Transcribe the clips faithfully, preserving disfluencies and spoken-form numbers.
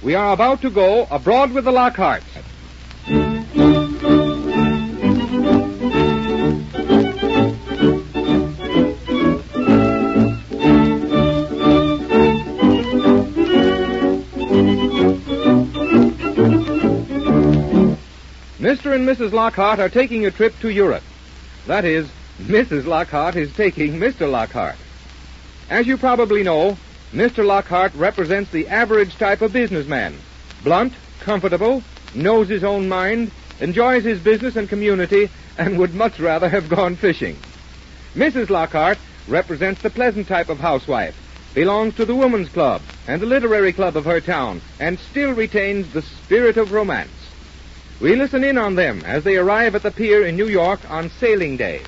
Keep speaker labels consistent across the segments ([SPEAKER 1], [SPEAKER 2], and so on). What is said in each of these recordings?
[SPEAKER 1] We are about to go abroad with the Lockharts. Mister and Missus Lockhart are taking a trip to Europe. That is, Missus Lockhart is taking Mister Lockhart. As you probably know, Mister Lockhart represents the average type of businessman. Blunt, comfortable, knows his own mind, enjoys his business and community, and would much rather have gone fishing. Missus Lockhart represents the pleasant type of housewife, belongs to the women's club and the literary club of her town, and still retains the spirit of romance. We listen in on them as they arrive at the pier in New York on sailing day.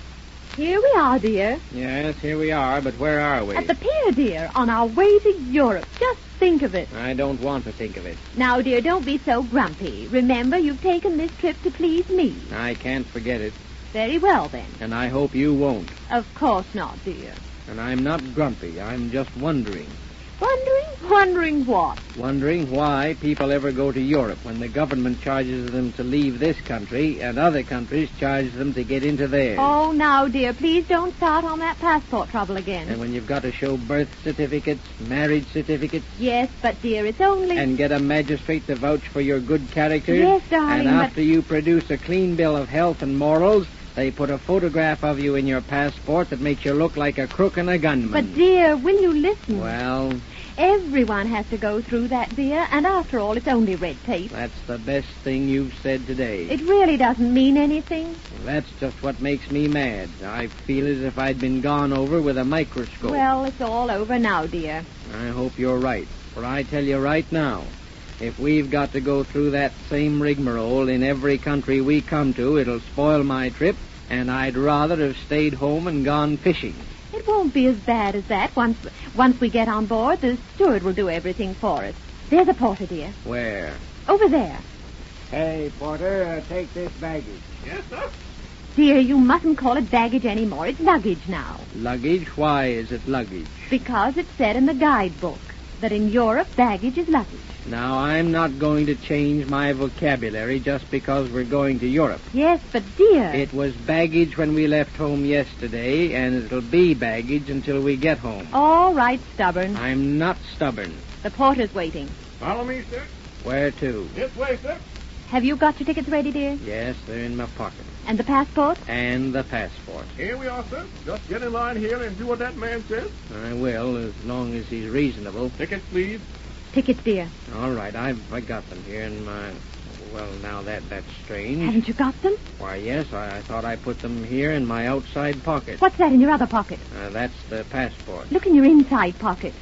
[SPEAKER 2] Here we are, dear.
[SPEAKER 3] Yes, here we are, but where are we?
[SPEAKER 2] At the pier, dear, on our way to Europe. Just think of it.
[SPEAKER 3] I don't want to think of it.
[SPEAKER 2] Now, dear, don't be so grumpy. Remember, you've taken this trip to please me.
[SPEAKER 3] I can't forget it.
[SPEAKER 2] Very well, then.
[SPEAKER 3] And I hope you won't.
[SPEAKER 2] Of course not, dear.
[SPEAKER 3] And I'm not grumpy. I'm just wondering.
[SPEAKER 2] Wondering? Wondering what?
[SPEAKER 3] Wondering why people ever go to Europe when the government charges them to leave this country and other countries charge them to get into theirs.
[SPEAKER 2] Oh, now, dear, please don't start on that passport trouble again.
[SPEAKER 3] And when you've got to show birth certificates, marriage certificates...
[SPEAKER 2] Yes, but, dear, it's only...
[SPEAKER 3] And get a magistrate to vouch for your good character...
[SPEAKER 2] Yes, darling,
[SPEAKER 3] And after
[SPEAKER 2] but...
[SPEAKER 3] you produce a clean bill of health and morals... They put a photograph of you in your passport that makes you look like a crook and a gunman.
[SPEAKER 2] But, dear, will you listen?
[SPEAKER 3] Well...
[SPEAKER 2] Everyone has to go through that, dear, and after all, it's only red tape.
[SPEAKER 3] That's the best thing you've said today.
[SPEAKER 2] It really doesn't mean anything.
[SPEAKER 3] Well, that's just what makes me mad. I feel as if I'd been gone over with a microscope.
[SPEAKER 2] Well, it's all over now, dear.
[SPEAKER 3] I hope you're right, for I tell you right now, if we've got to go through that same rigmarole in every country we come to, it'll spoil my trip, and I'd rather have stayed home and gone fishing.
[SPEAKER 2] It won't be as bad as that. Once once we get on board, the steward will do everything for us. There's a porter, dear.
[SPEAKER 3] Where?
[SPEAKER 2] Over there.
[SPEAKER 3] Hey, porter, uh, take this baggage.
[SPEAKER 1] Yes, sir.
[SPEAKER 2] Dear, you mustn't call it baggage anymore. It's luggage now.
[SPEAKER 3] Luggage? Why is it luggage?
[SPEAKER 2] Because it said in the guidebook that in Europe, baggage is luggage.
[SPEAKER 3] Now, I'm not going to change my vocabulary just because we're going to Europe.
[SPEAKER 2] Yes, but dear...
[SPEAKER 3] It was baggage when we left home yesterday, and it'll be baggage until we get home.
[SPEAKER 2] All right, stubborn.
[SPEAKER 3] I'm not stubborn.
[SPEAKER 2] The porter's waiting.
[SPEAKER 1] Follow me, sir.
[SPEAKER 3] Where to?
[SPEAKER 1] This way, sir.
[SPEAKER 2] Have you got your tickets ready, dear?
[SPEAKER 3] Yes, they're in my pocket.
[SPEAKER 2] And the passport?
[SPEAKER 3] And the passport.
[SPEAKER 1] Here we are, sir. Just get in line here and do what that man says.
[SPEAKER 3] I will, as long as he's reasonable.
[SPEAKER 1] Tickets, please.
[SPEAKER 2] Tickets, dear.
[SPEAKER 3] All right, I've I got them here in my... Well, now that that's strange.
[SPEAKER 2] Haven't you got them?
[SPEAKER 3] Why, yes, I, I thought I put them here in my outside pocket.
[SPEAKER 2] What's that in your other pocket?
[SPEAKER 3] Uh, that's the passport.
[SPEAKER 2] Look in your inside pocket.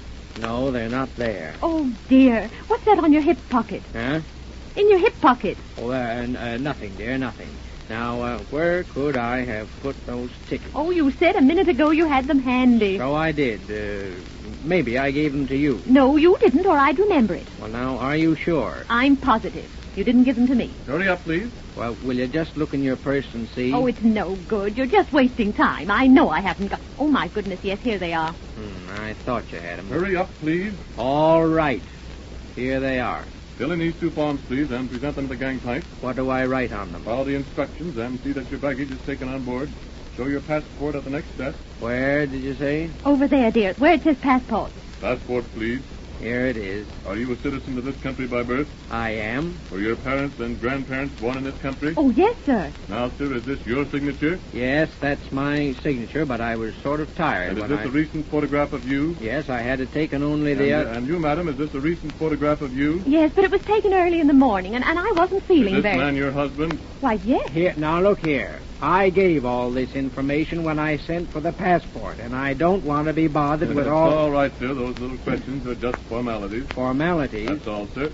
[SPEAKER 3] No, they're not there.
[SPEAKER 2] Oh, dear. What's that on your hip pocket?
[SPEAKER 3] Huh?
[SPEAKER 2] In your hip pocket.
[SPEAKER 3] Oh, uh, uh, nothing, dear, nothing. Now, uh, where could I have put those tickets?
[SPEAKER 2] Oh, you said a minute ago you had them handy.
[SPEAKER 3] So I did. Uh, maybe I gave them to you.
[SPEAKER 2] No, you didn't, or I'd remember it.
[SPEAKER 3] Well, now, are you sure?
[SPEAKER 2] I'm positive. You didn't give them to me.
[SPEAKER 1] Hurry up, please.
[SPEAKER 3] Well, will you just look in your purse and see?
[SPEAKER 2] Oh, it's no good. You're just wasting time. I know I haven't got... Oh, my goodness, yes, here they are.
[SPEAKER 3] Hmm, I thought you had them.
[SPEAKER 1] Hurry up, please.
[SPEAKER 3] All right. Here they are.
[SPEAKER 1] Fill in these two forms, please, and present them to the gangplank.
[SPEAKER 3] What do I write on them?
[SPEAKER 1] Follow the instructions and see that your baggage is taken on board. Show your passport at the next desk.
[SPEAKER 3] Where did you say?
[SPEAKER 2] Over there, dear, where it says passport.
[SPEAKER 1] Passport, please.
[SPEAKER 3] Here it is.
[SPEAKER 1] Are you a citizen of this country by birth?
[SPEAKER 3] I am.
[SPEAKER 1] Were your parents and grandparents born in this country?
[SPEAKER 2] Oh, yes, sir.
[SPEAKER 1] Now, sir, is this your signature?
[SPEAKER 3] Yes, that's my signature, but I was sort of tired
[SPEAKER 1] And is
[SPEAKER 3] when
[SPEAKER 1] this
[SPEAKER 3] I...
[SPEAKER 1] a recent photograph of you?
[SPEAKER 3] Yes, I had it taken only
[SPEAKER 1] And,
[SPEAKER 3] the...
[SPEAKER 1] uh, and you, madam, is this a recent photograph of you?
[SPEAKER 2] Yes, but it was taken early in the morning, and, and I wasn't feeling
[SPEAKER 1] Is this
[SPEAKER 2] very...
[SPEAKER 1] man your husband?
[SPEAKER 2] Why, yes.
[SPEAKER 3] Here, now look here. I gave all this information when I sent for the passport, and I don't want to be bothered with
[SPEAKER 1] It's
[SPEAKER 3] all...
[SPEAKER 1] all right, sir. Those little questions are just formalities.
[SPEAKER 3] Formalities.
[SPEAKER 1] That's all, sir.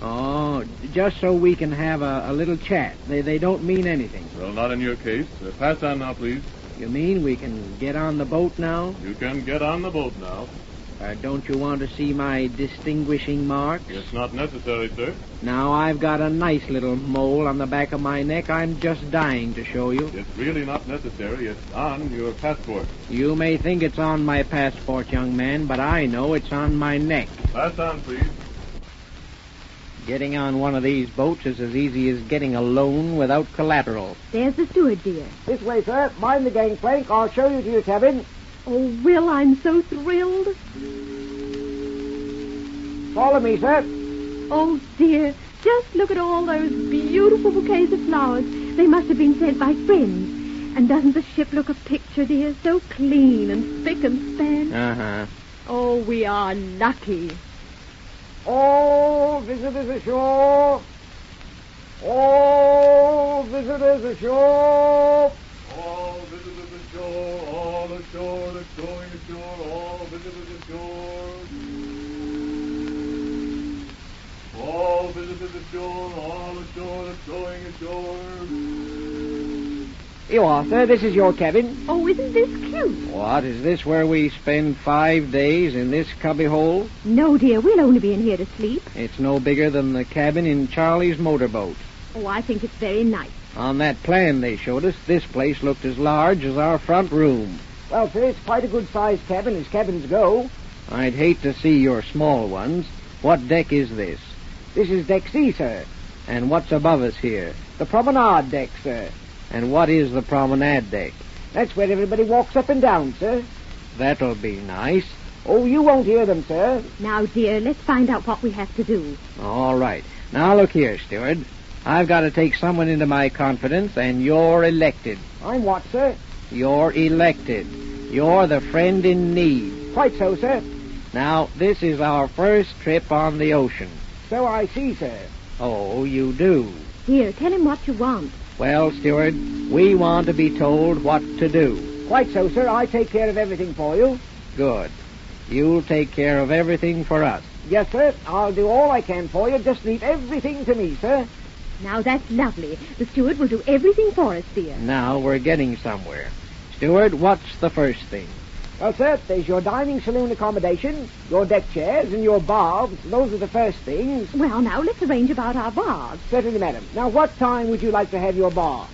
[SPEAKER 3] Oh, just so we can have a, a little chat. They they don't mean anything.
[SPEAKER 1] Well, not in your case. Uh, pass on now, please.
[SPEAKER 3] You mean we can get on the boat now?
[SPEAKER 1] You can get on the boat now.
[SPEAKER 3] Uh, don't you want to see my distinguishing marks?
[SPEAKER 1] It's not necessary, sir.
[SPEAKER 3] Now, I've got a nice little mole on the back of my neck I'm just dying to show you.
[SPEAKER 1] It's really not necessary. It's on your passport.
[SPEAKER 3] You may think it's on my passport, young man, but I know it's on my neck.
[SPEAKER 1] Pass on, please.
[SPEAKER 3] Getting on one of these boats is as easy as getting a loan without collateral.
[SPEAKER 2] There's the steward, dear.
[SPEAKER 4] This way, sir. Mind the gangplank. I'll show you to your cabin.
[SPEAKER 2] Oh, Will, I'm so thrilled.
[SPEAKER 4] Follow me, sir.
[SPEAKER 2] Oh, dear, just look at all those beautiful bouquets of flowers. They must have been sent by friends. And doesn't the ship look a picture, dear? So clean and spick and span.
[SPEAKER 3] Uh-huh.
[SPEAKER 2] Oh, we are lucky.
[SPEAKER 4] All visitors ashore. All visitors ashore.
[SPEAKER 5] All visitors ashore, all ashore, that's going ashore, all visitors ashore. All visitors ashore, all ashore, that's going ashore.
[SPEAKER 4] You are, sir. This is your cabin.
[SPEAKER 2] Oh, isn't this cute?
[SPEAKER 3] What, is this where we spend five days in this cubbyhole?
[SPEAKER 2] No, dear, we'll only be in here to sleep.
[SPEAKER 3] It's no bigger than the cabin in Charlie's motorboat.
[SPEAKER 2] Oh, I think it's very nice.
[SPEAKER 3] On that plan they showed us, this place looked as large as our front room.
[SPEAKER 4] Well, sir, it's quite a good-sized cabin as cabins go.
[SPEAKER 3] I'd hate to see your small ones. What deck is this?
[SPEAKER 4] This is deck C, sir.
[SPEAKER 3] And what's above us here?
[SPEAKER 4] The promenade deck, sir.
[SPEAKER 3] And what is the promenade deck?
[SPEAKER 4] That's where everybody walks up and down, sir.
[SPEAKER 3] That'll be nice.
[SPEAKER 4] Oh, you won't hear them, sir.
[SPEAKER 2] Now, dear, let's find out what we have to do.
[SPEAKER 3] All right. Now, look here, steward. I've got to take someone into my confidence, and you're elected.
[SPEAKER 4] I'm what, sir?
[SPEAKER 3] You're elected. You're the friend in need.
[SPEAKER 4] Quite so, sir.
[SPEAKER 3] Now, this is our first trip on the ocean.
[SPEAKER 4] So I see, sir.
[SPEAKER 3] Oh, you do.
[SPEAKER 2] Here, tell him what you want.
[SPEAKER 3] Well, steward, we want to be told what to do.
[SPEAKER 4] Quite so, sir. I take care of everything for you.
[SPEAKER 3] Good. You'll take care of everything for us.
[SPEAKER 4] Yes, sir. I'll do all I can for you. Just leave everything to me, sir.
[SPEAKER 2] Now, that's lovely. The steward will do everything for us, dear.
[SPEAKER 3] Now we're getting somewhere. Steward, what's the first thing?
[SPEAKER 4] Well, sir, there's your dining saloon accommodation, your deck chairs, and your baths. Those are the first things.
[SPEAKER 2] Well, now, let's arrange about our baths.
[SPEAKER 4] Certainly, madam. Now, what time would you like to have your bath?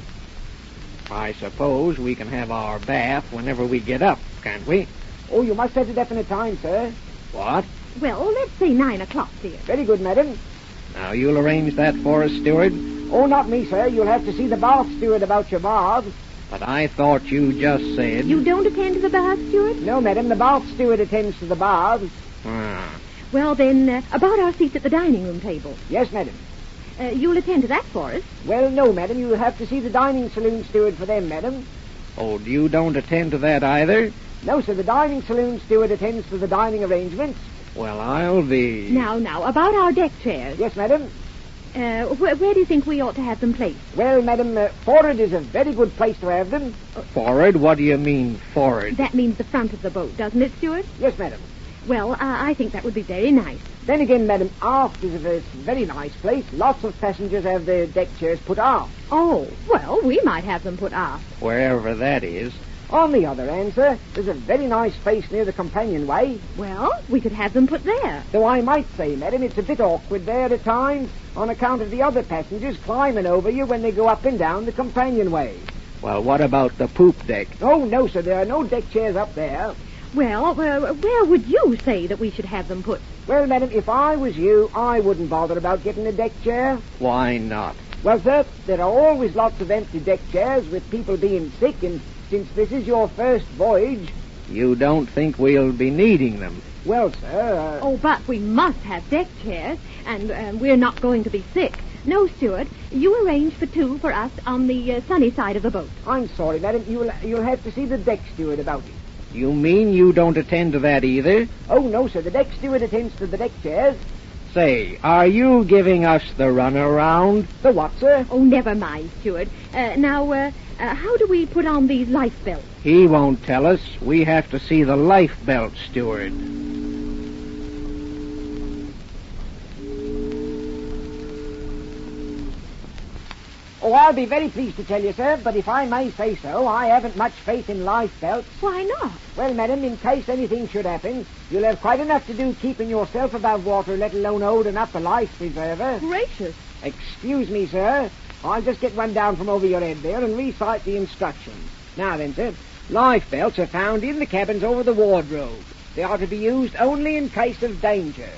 [SPEAKER 3] I suppose we can have our bath whenever we get up, can't we?
[SPEAKER 4] Oh, you must set a definite time, sir.
[SPEAKER 3] What?
[SPEAKER 2] Well, let's say nine o'clock, dear.
[SPEAKER 4] Very good, madam.
[SPEAKER 3] Now, you'll arrange that for us, steward?
[SPEAKER 4] Oh, not me, sir. You'll have to see the bath steward about your baths.
[SPEAKER 3] But I thought you just said...
[SPEAKER 2] You don't attend to the bath, steward?
[SPEAKER 4] No, madam. The bath steward attends to the baths.
[SPEAKER 3] Ah.
[SPEAKER 2] Well, then, uh, about our seats at the dining room table.
[SPEAKER 4] Yes, madam.
[SPEAKER 2] Uh, you'll attend to that for us.
[SPEAKER 4] Well, no, madam. You'll have to see the dining saloon steward for them, madam.
[SPEAKER 3] Oh, you don't attend to that either?
[SPEAKER 4] No, sir. The dining saloon steward attends to the dining arrangements.
[SPEAKER 3] Well, I'll be...
[SPEAKER 2] Now, now, about our deck chairs.
[SPEAKER 4] Yes, madam.
[SPEAKER 2] Uh, wh- where do you think we ought to have them placed?
[SPEAKER 4] Well, madam, uh, forward is a very good place to have them.
[SPEAKER 3] Forward? What do you mean, forward?
[SPEAKER 2] That means the front of the boat, doesn't it, steward?
[SPEAKER 4] Yes, madam.
[SPEAKER 2] Well, uh, I think that would be very nice.
[SPEAKER 4] Then again, madam, aft is a very, very nice place. Lots of passengers have their deck chairs put aft.
[SPEAKER 2] Oh, well, we might have them put aft.
[SPEAKER 3] Wherever that is.
[SPEAKER 4] On the other hand, sir, there's a very nice space near the companionway.
[SPEAKER 2] Well, we could have them put there.
[SPEAKER 4] Though I might say, madam, it's a bit awkward there at times on account of the other passengers climbing over you when they go up and down the companionway.
[SPEAKER 3] Well, what about the poop deck?
[SPEAKER 4] Oh, no, sir, there are no deck chairs up there.
[SPEAKER 2] Well, uh, where would you say that we should have them put?
[SPEAKER 4] Well, madam, if I was you, I wouldn't bother about getting a deck chair.
[SPEAKER 3] Why not?
[SPEAKER 4] Well, sir, there are always lots of empty deck chairs with people being sick, and since this is your first voyage...
[SPEAKER 3] You don't think we'll be needing them?
[SPEAKER 4] Well, sir... Uh...
[SPEAKER 2] Oh, but we must have deck chairs, and uh, we're not going to be sick. No, steward, you arrange for two for us on the uh, sunny side of the boat.
[SPEAKER 4] I'm sorry, madam. You'll, you'll have to see the deck steward about it.
[SPEAKER 3] You mean you don't attend to that either?
[SPEAKER 4] Oh, no, sir. The deck steward attends to the deck chairs.
[SPEAKER 3] Say, are you giving us the runaround?
[SPEAKER 4] The what, sir?
[SPEAKER 2] Oh, never mind, steward. Uh, now, uh, uh, how do we put on these life belts?
[SPEAKER 3] He won't tell us. We have to see the life belt, steward.
[SPEAKER 4] Oh, I'll be very pleased to tell you, sir, but if I may say so, I haven't much faith in life belts.
[SPEAKER 2] Why not?
[SPEAKER 4] Well, madam, in case anything should happen, you'll have quite enough to do keeping yourself above water, let alone holding up a life preserver.
[SPEAKER 2] Gracious.
[SPEAKER 4] Excuse me, sir. I'll just get one down from over your head there and recite the instructions. Now then, sir, life belts are found in the cabins over the wardrobe. They are to be used only in case of danger.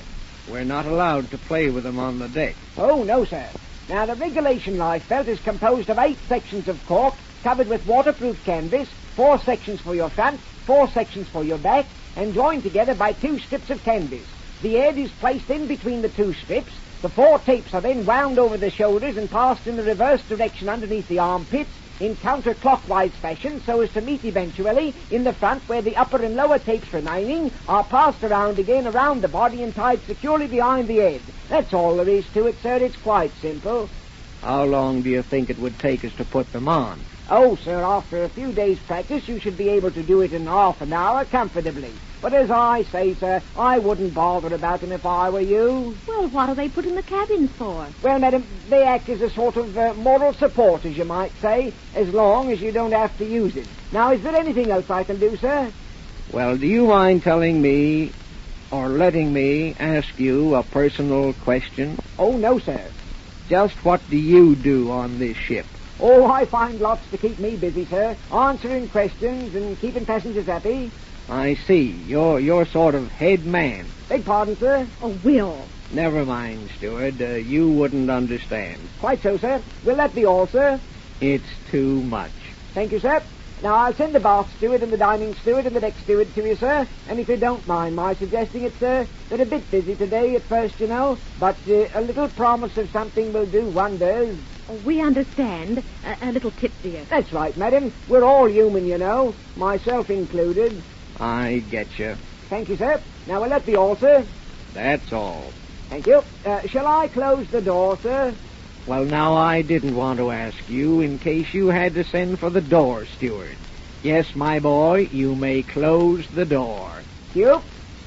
[SPEAKER 3] We're not allowed to play with them on the deck.
[SPEAKER 4] Oh, no, sir. Now, the regulation lifebelt is composed of eight sections of cork covered with waterproof canvas, four sections for your front, four sections for your back, and joined together by two strips of canvas. The head is placed in between the two strips. The four tapes are then wound over the shoulders and passed in the reverse direction underneath the armpits in counterclockwise fashion so as to meet eventually in the front where the upper and lower tapes remaining are passed around again around the body and tied securely behind the head. That's all there is to it, sir. It's quite simple.
[SPEAKER 3] How long do you think it would take us to put them on?
[SPEAKER 4] Oh, sir, after a few days' practice, you should be able to do it in half an hour comfortably. But as I say, sir, I wouldn't bother about them if I were you.
[SPEAKER 2] Well, what are they put in the cabins for?
[SPEAKER 4] Well, madam, they act as a sort of uh, moral support, as you might say, as long as you don't have to use it. Now, is there anything else I can do, sir?
[SPEAKER 3] Well, do you mind telling me, or letting me ask you a personal question?
[SPEAKER 4] Oh, no, sir.
[SPEAKER 3] Just what do you do on this ship?
[SPEAKER 4] Oh, I find lots to keep me busy, sir, answering questions and keeping passengers happy.
[SPEAKER 3] I see. You're you're sort of head man.
[SPEAKER 4] Beg pardon, sir?
[SPEAKER 2] Oh, Will.
[SPEAKER 3] Never mind, steward. Uh, you wouldn't understand.
[SPEAKER 4] Quite so, sir. Will that be all, sir?
[SPEAKER 3] It's too much.
[SPEAKER 4] Thank you, sir. Now, I'll send the bath steward and the dining steward and the deck steward to you, sir. And if you don't mind my suggesting it, sir, they're a bit busy today at first, you know. But uh, a little promise of something will do wonders.
[SPEAKER 2] Oh, we understand. A, a little tip, dear.
[SPEAKER 4] That's right, madam. We're all human, you know, myself included.
[SPEAKER 3] I get you.
[SPEAKER 4] Thank you, sir. Now, will that be all, sir?
[SPEAKER 3] That's all.
[SPEAKER 4] Thank you. Uh, shall I close the door, sir?
[SPEAKER 3] Well, now, I didn't want to ask you in case you had to send for the door steward. Yes, my boy, you may close the door.
[SPEAKER 4] You?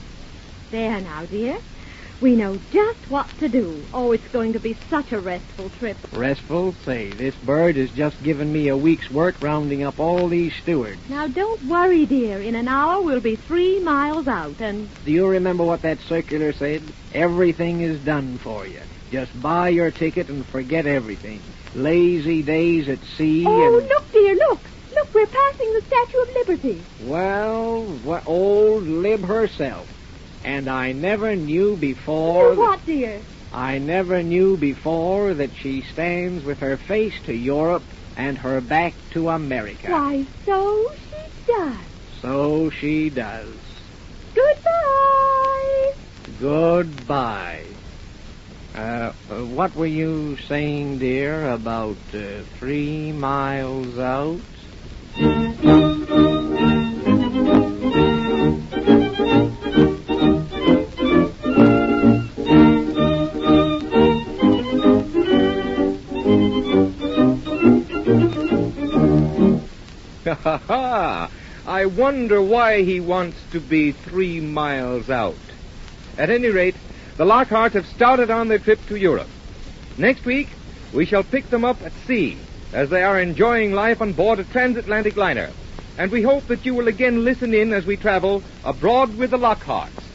[SPEAKER 2] There now, dear. We know just what to do. Oh, it's going to be such a restful trip.
[SPEAKER 3] Restful? Say, this bird has just given me a week's work rounding up all these stewards.
[SPEAKER 2] Now, don't worry, dear. In an hour, we'll be three miles out, and...
[SPEAKER 3] Do you remember what that circular said? Everything is done for you. Just buy your ticket and forget everything. Lazy days at sea
[SPEAKER 2] Oh,
[SPEAKER 3] and...
[SPEAKER 2] look, dear, look. Look, we're passing the Statue of Liberty.
[SPEAKER 3] Well, what old Lib herself. And I never knew before...
[SPEAKER 2] Oh, what, dear?
[SPEAKER 3] I never knew before that she stands with her face to Europe and her back to America.
[SPEAKER 2] Why, so she does.
[SPEAKER 3] So she does.
[SPEAKER 2] Goodbye.
[SPEAKER 3] Goodbye. Uh, uh, what were you saying, dear, about uh, three miles out?
[SPEAKER 1] Ha ha! I wonder why he wants to be three miles out. At any rate, the Lockharts have started on their trip to Europe. Next week, we shall pick them up at sea as they are enjoying life on board a transatlantic liner. And we hope that you will again listen in as we travel abroad with the Lockharts.